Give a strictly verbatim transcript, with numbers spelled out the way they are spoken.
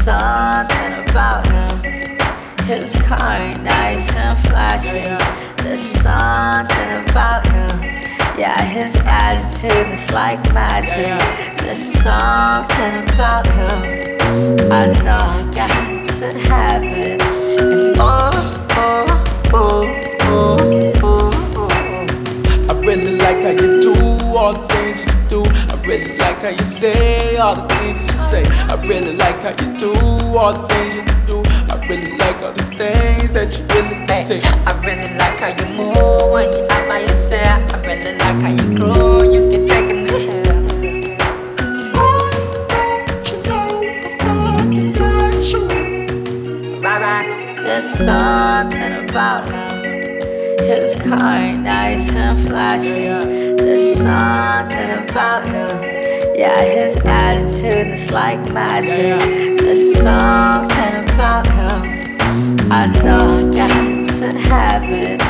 something about him. His car ain't nice and flashy. There's something about him. Yeah, his attitude is like magic. There's something about him. I know I got to have it. And oh, oh, oh, oh, oh, oh. I really like how you do all the things that you do. I really like how you say all the things that you say. I really like how you do all the things that you do. I really like all the things that you really can say. I really like how you move when you out by yourself. I really like how you grow, you can take a nap. Right, right. There's something about him. His car ain't nice and flashy. There's something about him. Yeah, his attitude is like magic. There's something about him. I know I got to have it.